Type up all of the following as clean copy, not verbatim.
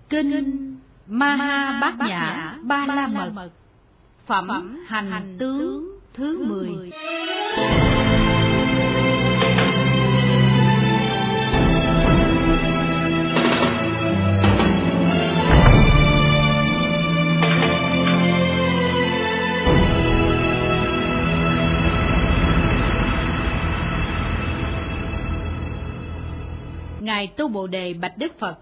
Kinh Ma Bát Nhã Ba La Mật, phẩm hành tướng thứ 10. Ngài Tu Bồ Đề bạch Đức Phật: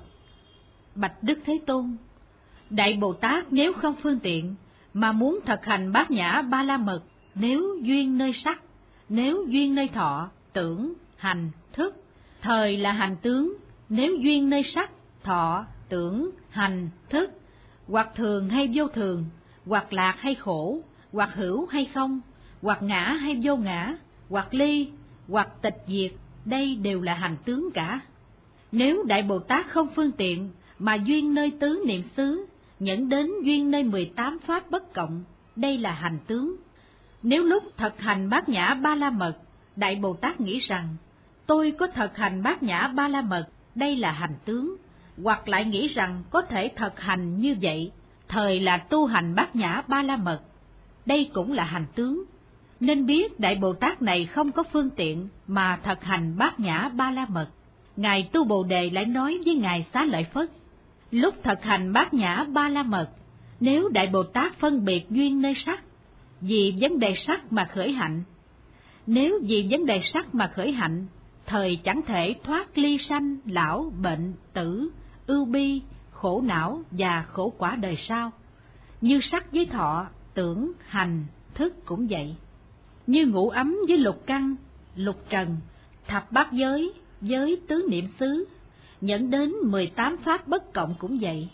Bạch Đức Thế Tôn, Đại Bồ Tát nếu không phương tiện mà muốn thực hành Bát Nhã Ba La Mật, nếu duyên nơi sắc, nếu duyên nơi thọ, tưởng, hành, thức, thời là hành tướng, nếu duyên nơi sắc, thọ, tưởng, hành, thức, hoặc thường hay vô thường, hoặc lạc hay khổ, hoặc hữu hay không, hoặc ngã hay vô ngã, hoặc ly, hoặc tịch diệt, đây đều là hành tướng cả. Nếu Đại Bồ Tát không phương tiện mà duyên nơi tứ niệm xứ, nhẫn đến duyên nơi 18 pháp bất cộng, đây là hành tướng. Nếu lúc thực hành Bát Nhã Ba La Mật, Đại Bồ Tát nghĩ rằng tôi có thực hành Bát Nhã Ba La Mật, đây là hành tướng, hoặc lại nghĩ rằng có thể thực hành như vậy, thời là tu hành Bát Nhã Ba La Mật, đây cũng là hành tướng. Nên biết Đại Bồ Tát này không có phương tiện mà thực hành Bát Nhã Ba La Mật. Ngài Tu Bồ Đề lại nói với Ngài Xá Lợi Phất: Lúc thực hành Bát Nhã Ba La Mật, nếu Đại Bồ Tát phân biệt duyên nơi sắc, vì vấn đề sắc mà khởi hạnh, nếu vì vấn đề sắc mà khởi hạnh, thời chẳng thể thoát ly sanh, lão, bệnh, tử, ưu bi, khổ não và khổ quả đời sau. Như sắc với thọ, tưởng, hành, thức cũng vậy. Như ngũ ấm với lục căn, lục trần, thập bát giới, giới tứ niệm xứ, dẫn đến 18 pháp bất cộng cũng vậy.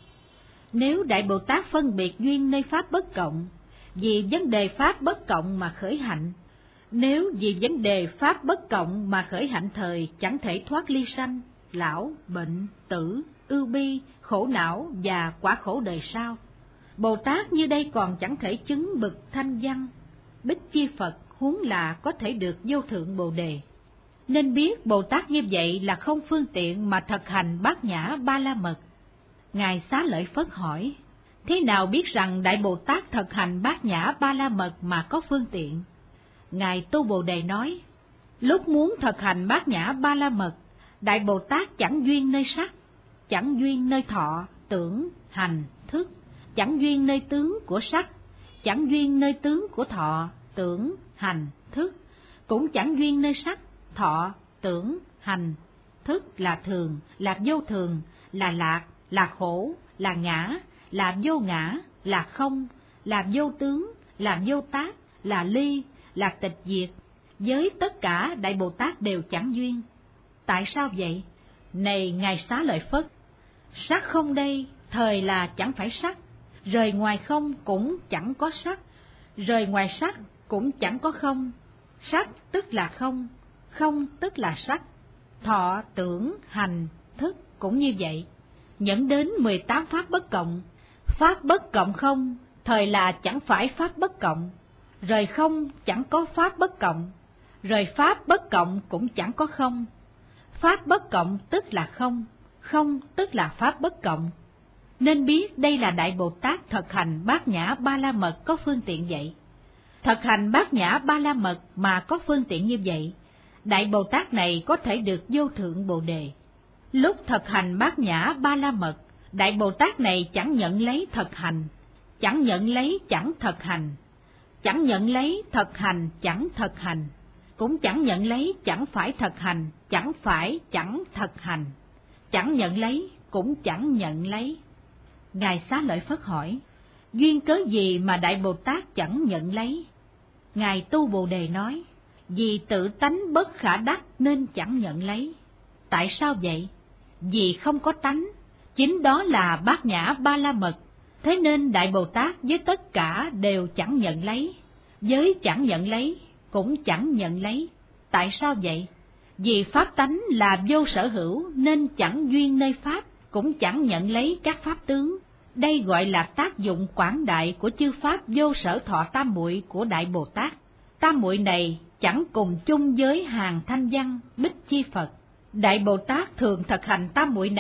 Nếu Đại Bồ Tát phân biệt duyên nơi pháp bất cộng, vì vấn đề pháp bất cộng mà khởi hạnh, nếu vì vấn đề pháp bất cộng mà khởi hạnh thời chẳng thể thoát ly sanh, lão, bệnh, tử, ưu bi, khổ não và quả khổ đời sau, Bồ Tát như đây còn chẳng thể chứng bậc thanh văn, bích chi Phật, huống là có thể được vô thượng Bồ Đề. Nên biết Bồ Tát như vậy là không phương tiện mà thực hành Bát Nhã Ba La Mật. Ngài Xá Lợi Phất hỏi: Thế nào biết rằng Đại Bồ Tát thực hành Bát Nhã Ba La Mật mà có phương tiện? Ngài Tu Bồ Đề nói: Lúc muốn thực hành Bát Nhã Ba La Mật, Đại Bồ Tát chẳng duyên nơi sắc, chẳng duyên nơi thọ, tưởng, hành, thức, chẳng duyên nơi tướng của sắc, chẳng duyên nơi tướng của thọ, tưởng, hành, thức, cũng chẳng duyên nơi sắc, thọ, tưởng, hành, thức là thường, là vô thường, là lạc, là khổ, là ngã, là vô ngã, là không, là vô tướng, là vô tác, là ly, là tịch diệt. Với tất cả Đại Bồ Tát đều chẳng duyên. Tại sao vậy? Này Ngài Xá Lợi Phất, sắc không đây, thời là chẳng phải sắc, rời ngoài không cũng chẳng có sắc, rời ngoài sắc cũng chẳng có không. Sắc tức là không, không tức là sắc. Thọ, tưởng, hành, thức cũng như vậy, dẫn đến 18 pháp bất cộng. Pháp bất cộng không, thời là chẳng phải pháp bất cộng, rời không chẳng có pháp bất cộng, rời pháp bất cộng cũng chẳng có không. Pháp bất cộng tức là không, không tức là pháp bất cộng. Nên biết đây là Đại Bồ Tát thực hành Bát Nhã Ba La Mật có phương tiện vậy. Thực hành Bát Nhã Ba La Mật mà có phương tiện như vậy, Đại Bồ Tát này có thể được vô thượng Bồ Đề. Lúc thực hành Bát Nhã Ba La Mật, Đại Bồ Tát này chẳng nhận lấy thực hành, chẳng nhận lấy chẳng thực hành, chẳng nhận lấy thực hành chẳng thực hành, cũng chẳng nhận lấy chẳng phải thực hành, chẳng phải chẳng thực hành, chẳng nhận lấy cũng chẳng nhận lấy. Ngài Xá Lợi Phất hỏi: Duyên cớ gì mà Đại Bồ Tát chẳng nhận lấy? Ngài Tu Bồ Đề nói: Vì tự tánh bất khả đắc nên chẳng nhận lấy. Tại sao vậy? Vì không có tánh, chính đó là Bát Nhã Ba La Mật. Thế nên Đại Bồ Tát với tất cả đều chẳng nhận lấy, với chẳng nhận lấy cũng chẳng nhận lấy. Tại sao vậy? Vì pháp tánh là vô sở hữu nên chẳng duyên nơi pháp, cũng chẳng nhận lấy các pháp tướng. Đây gọi là tác dụng quảng đại của chư pháp vô sở thọ tam muội của Đại Bồ Tát. Tam muội này chẳng cùng chung với hàng thanh văn bích chi Phật. Đại Bồ Tát thường thực hành tam muội này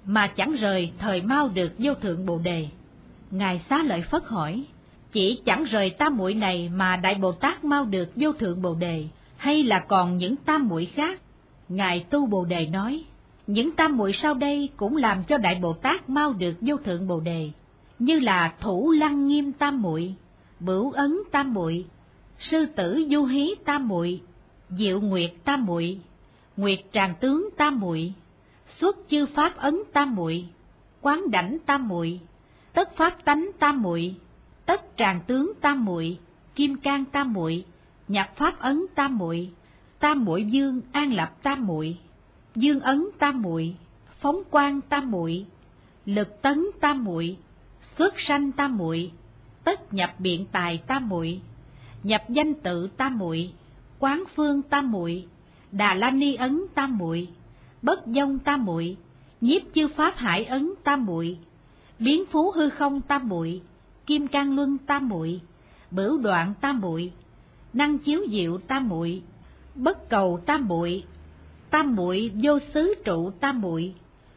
mà chẳng rời thời mau được vô thượng Bồ Đề. Ngài Xá Lợi Phất hỏi, chỉ chẳng rời tam muội này mà Đại Bồ Tát mau được vô thượng Bồ Đề, hay là còn những tam muội khác? Ngài Tu Bồ Đề nói, những tam muội sau đây cũng làm cho Đại Bồ Tát mau được vô thượng Bồ Đề, như là Thủ Lăng Nghiêm tam muội, Bửu Ấn tam muội, Sư Tử Du Hí tam muội, Diệu Nguyệt tam muội, Nguyệt Tràng Tướng tam muội, Xuất Chư Pháp Ấn tam muội, Quán Đảnh tam muội, Tất Pháp Tánh tam muội, Tất Tràng Tướng tam muội, Kim Cang tam muội, Nhập Pháp Ấn tam muội, Tam muội Dương An Lập tam muội, Dương Ấn tam muội, Phóng Quang tam muội, Lực Tấn tam muội, Xuất Sanh tam muội, Tất Nhập Biện Tài tam muội, Nhập Danh Tự tam muội, Quán Phương tam muội, Đà La Ni Ấn tam muội, Bất Dông tam muội, Nhiếp Chư Pháp Hải Ấn tam muội, Biến Phú Hư Không tam muội, Kim Cang Luân tam muội, Bửu Đoạn tam muội, Năng Chiếu Diệu tam muội, Bất Cầu tam muội, Tam muội Vô Xứ Trụ tam muội,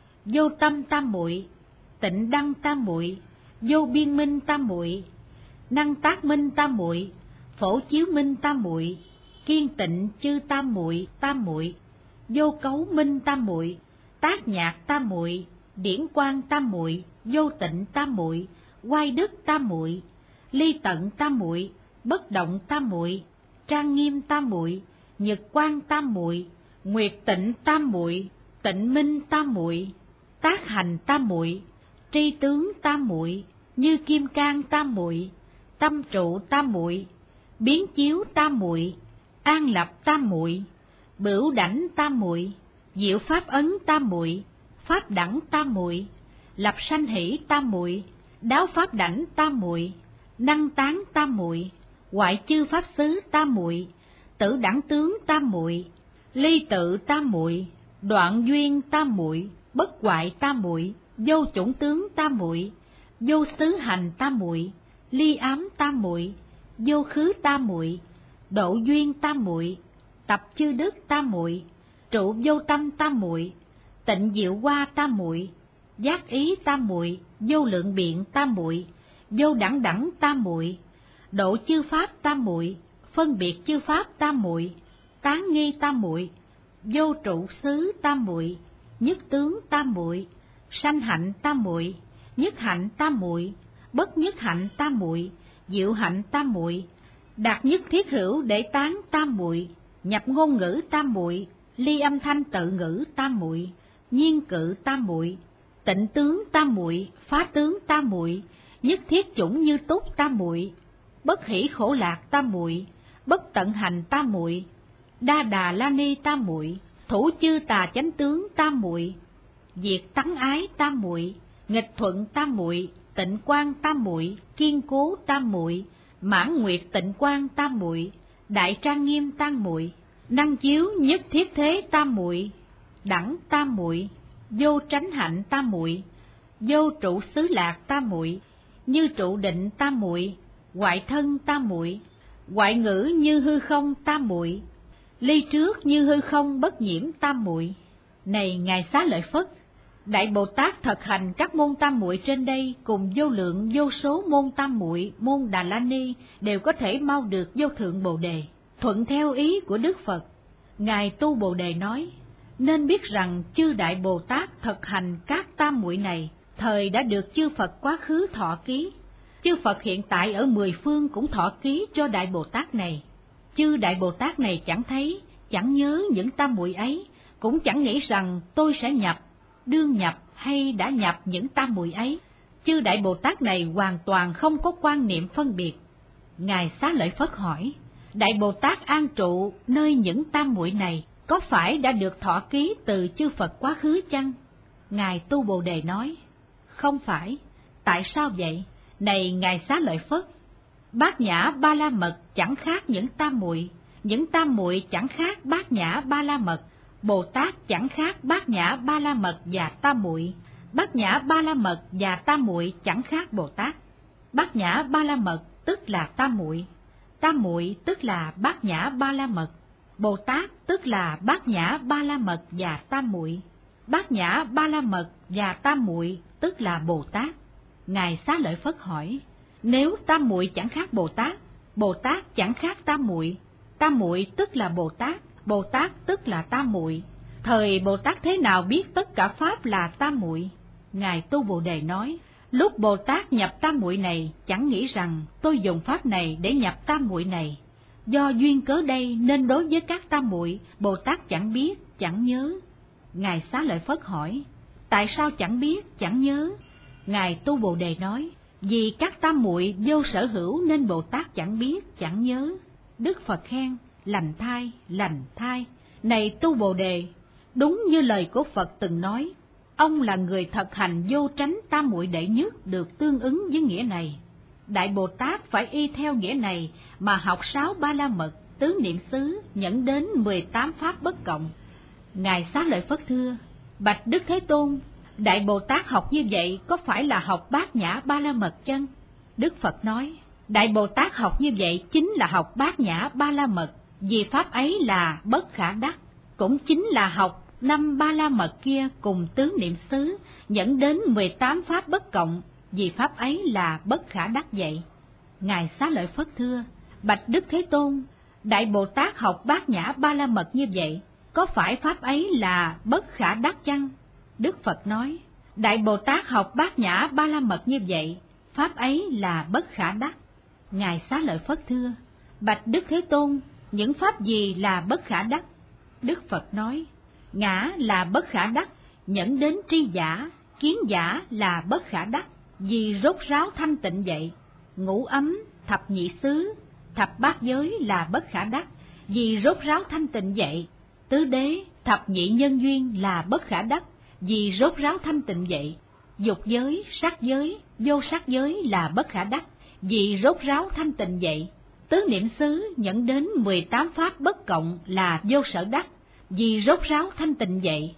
Vô Tâm tam muội, Tịnh Đăng tam muội, Vô Biên Minh tam muội, Năng Tác Minh tam muội, Phổ Chiếu Minh tam muội, Kiên Tịnh Chư tam muội, Vô Cấu Minh tam muội, Tác Nhạc tam muội, Điển Quang tam muội, Vô Tịnh tam muội, Oai Đức tam muội, Ly Tận tam muội, Bất Động tam muội, Trang Nghiêm tam muội, Nhật Quang tam muội, Nguyệt Tịnh tam muội, Tịnh Minh tam muội, Tác Hành tam muội, Tri Tướng tam muội, Như Kim Cang tam muội, Tâm Trụ tam muội, Biến Chiếu tam muội, An Lập tam muội, Bửu Đảnh tam muội, Diệu Pháp Ấn tam muội, Pháp Đẳng tam muội, Lập Sanh Hỷ tam muội, Đáo Pháp Đảnh tam muội, Năng Tán tam muội, Ngoại Chư Pháp Xứ tam muội, Tử Đẳng Tướng tam muội, Ly Tự tam muội, Đoạn Duyên tam muội, Bất Hoại tam muội, Vô Chủng Tướng tam muội, Vô Xứ Hành tam muội, Ly Ám tam muội, Vô Khứ tam muội, Độ Duyên tam muội, Tập Chư Đức tam muội, Trụ Vô Tâm tam muội, Tịnh Diệu Hoa tam muội, Giác Ý tam muội, Vô Lượng Biện tam muội, Vô Đẳng Đẳng tam muội, Độ Chư Pháp tam muội, Phân Biệt Chư Pháp tam muội, Tán Nghi tam muội, Vô Trụ Xứ tam muội, Nhất Tướng tam muội, Sanh Hạnh tam muội, Nhất Hạnh tam muội, Bất Nhất Hạnh tam muội, Diệu Hạnh tam muội, Đạt Nhất Thiết Hữu Để Tán tam muội, Nhập Ngôn Ngữ tam muội, Ly Âm Thanh Tự Ngữ tam muội, Nhiên Cự tam muội, Tịnh Tướng tam muội, Phá Tướng tam muội, Nhất Thiết Chủng Như Túc tam muội, Bất Hỷ Khổ Lạc tam muội, Bất Tận Hành tam muội, Đa Đà La Ni tam muội, Thủ Chư Tà Chánh Tướng tam muội, Diệt Tắng Ái tam muội, Nghịch Thuận tam muội, Tịnh Quang tam muội, Kiên Cố tam muội, Mãn Nguyệt Tịnh Quang tam muội, Đại Trang Nghiêm tam muội, Năng Chiếu Nhất Thiết Thế tam muội, Đẳng tam muội, Vô Tránh Hạnh tam muội, Vô Trụ Xứ Lạc tam muội, Như Trụ Định tam muội, Ngoại Thân tam muội, Ngoại Ngữ Như Hư Không tam muội, Ly Trước Như Hư Không Bất Nhiễm tam muội. Này Ngài Xá Lợi Phất, Đại Bồ Tát thực hành các môn tam muội trên đây cùng vô lượng vô số môn tam muội, môn Đà La Ni đều có thể mau được vô thượng Bồ Đề. Thuận theo ý của Đức Phật, Ngài Tu Bồ Đề nói, nên biết rằng chư Đại Bồ Tát thực hành các tam muội này, thời đã được chư Phật quá khứ thọ ký. Chư Phật hiện tại ở 10 phương cũng thọ ký cho Đại Bồ Tát này. Chư Đại Bồ Tát này chẳng thấy, chẳng nhớ những tam muội ấy, cũng chẳng nghĩ rằng tôi sẽ nhập, đương nhập hay đã nhập những tam muội ấy. Chư Đại Bồ Tát này hoàn toàn không có quan niệm phân biệt. Ngài Xá Lợi Phất hỏi, Đại Bồ Tát an trụ nơi những tam muội này, có phải đã được thọ ký từ chư Phật quá khứ chăng? Ngài Tu Bồ Đề nói, không phải. Tại sao vậy? Này Ngài Xá Lợi Phất, Bát Nhã Ba La Mật chẳng khác những tam muội chẳng khác Bát Nhã Ba La Mật, Bồ Tát chẳng khác Bát Nhã Ba La Mật và tam muội, Bát Nhã Ba La Mật và tam muội chẳng khác Bồ Tát. Bát Nhã Ba La Mật tức là tam muội tức là Bát Nhã Ba La Mật, Bồ Tát tức là Bát Nhã Ba La Mật và tam muội. Bát Nhã Ba La Mật và tam muội tức là Bồ Tát. Ngài Xá Lợi Phất hỏi, nếu tam muội chẳng khác Bồ Tát chẳng khác tam muội tức là Bồ Tát tức là tam muội, thời Bồ Tát thế nào biết tất cả pháp là tam muội? Ngài Tu Bồ Đề nói, lúc Bồ Tát nhập tam muội này, chẳng nghĩ rằng tôi dùng pháp này để nhập tam muội này. Do duyên cớ đây nên đối với các tam muội, Bồ Tát chẳng biết, chẳng nhớ. Ngài Xá Lợi Phất hỏi, tại sao chẳng biết, chẳng nhớ? Ngài Tu Bồ Đề nói, vì các tam muội vô sở hữu nên Bồ Tát chẳng biết, chẳng nhớ. Đức Phật khen, lành thai. Này Tu Bồ Đề, đúng như lời của Phật từng nói, ông là người thực hành vô tránh tam muội đệ nhất được tương ứng với nghĩa này. Đại Bồ Tát phải y theo nghĩa này mà học 6 Ba La Mật, tứ niệm xứ, nhẫn đến 18 pháp bất cộng. Ngài Xá Lợi Phất thưa, bạch Đức Thế Tôn, Đại Bồ Tát học như vậy có phải là học Bát Nhã Ba La Mật chăng? Đức Phật nói, Đại Bồ Tát học như vậy chính là học Bát Nhã Ba La Mật, vì pháp ấy là bất khả đắc, cũng chính là học 5 Ba La Mật kia cùng tứ niệm xứ, nhẫn đến 18 pháp bất cộng, vì pháp ấy là bất khả đắc vậy. Ngài Xá Lợi Phất thưa, bạch Đức Thế Tôn, Đại Bồ Tát học Bát Nhã Ba La Mật như vậy, có phải pháp ấy là bất khả đắc chăng? Đức Phật nói, Đại Bồ Tát học Bát Nhã Ba La Mật như vậy, pháp ấy là bất khả đắc. Ngài Xá Lợi Phất thưa, bạch Đức Thế Tôn, những pháp gì là bất khả đắc? Đức Phật nói, ngã là bất khả đắc, nhẫn đến tri giả, kiến giả là bất khả đắc, vì rốt ráo thanh tịnh vậy. Ngũ ấm, thập nhị xứ, thập bát giới là bất khả đắc, vì rốt ráo thanh tịnh vậy. Tứ đế, thập nhị nhân duyên là bất khả đắc, vì rốt ráo thanh tịnh vậy. Dục giới, sắc giới, vô sắc giới là bất khả đắc, vì rốt ráo thanh tịnh vậy. Tứ niệm xứ nhẫn đến 18 pháp bất cộng là vô sở đắc, vì rốt ráo thanh tịnh vậy.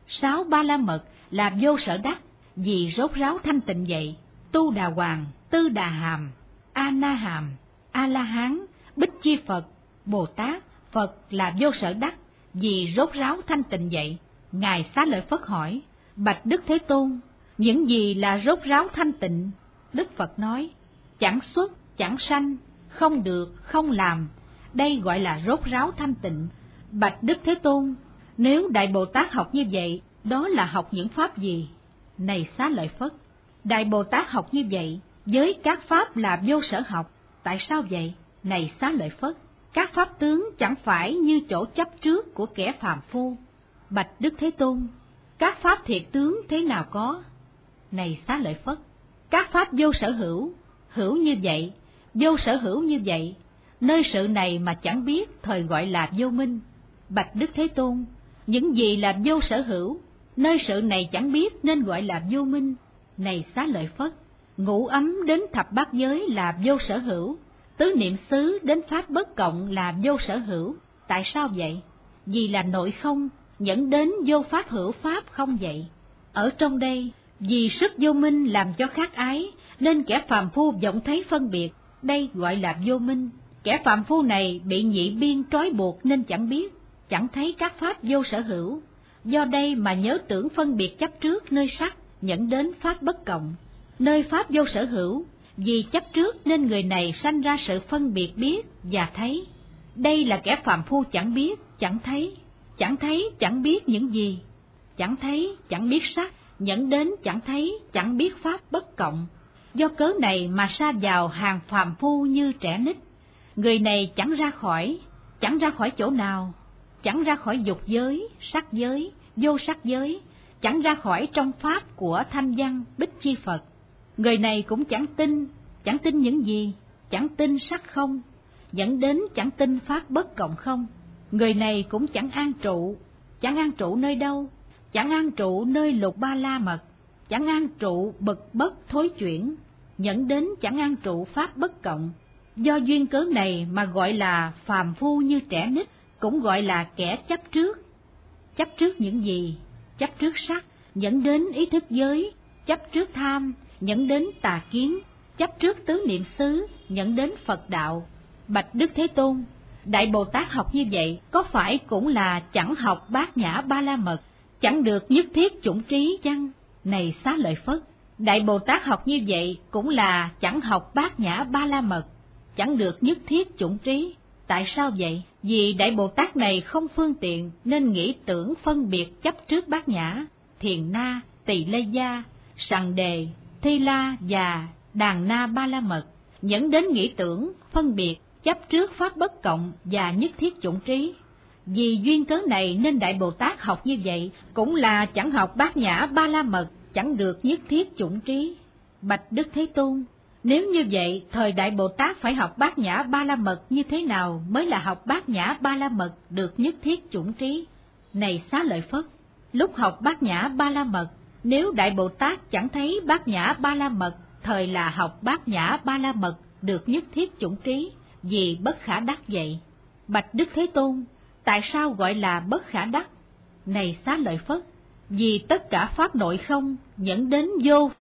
6 Ba La Mật là vô sở đắc, vì rốt ráo thanh tịnh vậy. Tu Đà Hoàng, Tư Đà Hàm, A Na Hàm, A La Hán, Bích Chi Phật, Bồ Tát, Phật là vô sở đắc, vì rốt ráo thanh tịnh vậy. Ngài Xá Lợi Phất hỏi, bạch Đức Thế Tôn, những gì là rốt ráo thanh tịnh? Đức Phật nói, chẳng xuất, chẳng sanh, không được, không làm, đây gọi là rốt ráo thanh tịnh. Bạch Đức Thế Tôn, nếu Đại Bồ Tát học như vậy, đó là học những pháp gì? Này Xá Lợi Phất, Đại Bồ Tát học như vậy, với các pháp là vô sở học. Tại sao vậy? Này Xá Lợi Phất, các pháp tướng chẳng phải như chỗ chấp trước của kẻ phàm phu. Bạch Đức Thế Tôn, các pháp thiệt tướng thế nào có? Này Xá Lợi Phất, các pháp vô sở hữu, hữu như vậy, vô sở hữu như vậy, nơi sự này mà chẳng biết thời gọi là vô minh. Bạch Đức Thế Tôn, những gì là vô sở hữu, nơi sự này chẳng biết nên gọi là vô minh. Này Xá Lợi Phất, ngũ ấm đến thập bát giới là vô sở hữu, tứ niệm xứ đến pháp bất cộng là vô sở hữu. Tại sao vậy? Vì là nội không, dẫn đến vô pháp hữu pháp không vậy. Ở trong đây, vì sức vô minh làm cho khác ái, nên kẻ phàm phu vọng thấy phân biệt, đây gọi là vô minh. Kẻ phàm phu này bị nhị biên trói buộc nên chẳng biết, chẳng thấy các pháp vô sở hữu. Do đây mà nhớ tưởng phân biệt chấp trước nơi sắc, dẫn đến pháp bất cộng. Nơi pháp vô sở hữu, vì chấp trước nên người này sanh ra sự phân biệt biết và thấy. Đây là kẻ phàm phu chẳng biết, chẳng thấy, chẳng biết những gì. Chẳng thấy, chẳng biết sắc, dẫn đến chẳng thấy, chẳng biết pháp bất cộng. Do cớ này mà sa vào hàng phàm phu như trẻ nít. Người này chẳng ra khỏi chỗ nào, chẳng ra khỏi dục giới, sắc giới, vô sắc giới, chẳng ra khỏi trong pháp của Thanh Văn, Bích Chi Phật. Người này cũng chẳng tin những gì, chẳng tin sắc không, dẫn đến chẳng tin pháp bất cộng không. Người này cũng chẳng an trụ nơi đâu, chẳng an trụ nơi lục ba la mật, chẳng an trụ bậc bất thối chuyển, dẫn đến chẳng an trụ pháp bất cộng. Do duyên cớ này mà gọi là phàm phu như trẻ nít, cũng gọi là kẻ chấp trước. Chấp trước những gì? Chấp trước sắc, dẫn đến ý thức giới, chấp trước tham, dẫn đến tà kiến, chấp trước tứ niệm xứ, dẫn đến Phật đạo. Bạch Đức Thế Tôn, Đại Bồ Tát học như vậy, có phải cũng là chẳng học Bát Nhã Ba La Mật, chẳng được nhất thiết chủng trí chăng? Này Xá Lợi Phất, Đại Bồ Tát học như vậy cũng là chẳng học Bát Nhã Ba La Mật, chẳng được nhất thiết chủng trí. Tại sao vậy? Vì Đại Bồ Tát này không phương tiện nên nghĩ tưởng phân biệt chấp trước Bát Nhã, Thiền Na, Tỳ Lê Gia, Sằng Đề, Thi La và Đàn Na Ba La Mật, dẫn đến nghĩ tưởng phân biệt chấp trước Pháp bất cộng và nhất thiết chủng trí. Vì duyên cớ này nên Đại Bồ Tát học như vậy cũng là chẳng học Bát Nhã Ba La Mật, chẳng được nhất thiết chủng trí. Bạch Đức Thế Tôn, nếu như vậy, thời Đại Bồ Tát phải học Bát Nhã Ba La Mật như thế nào mới là học Bát Nhã Ba La Mật được nhất thiết chủng trí? Này Xá Lợi Phất, lúc học Bát Nhã Ba La Mật, nếu Đại Bồ Tát chẳng thấy Bát Nhã Ba La Mật, thời là học Bát Nhã Ba La Mật được nhất thiết chủng trí, vì bất khả đắc vậy. Bạch Đức Thế Tôn, tại sao gọi là bất khả đắc? Này Xá Lợi Phất, vì tất cả pháp nội không dẫn đến vô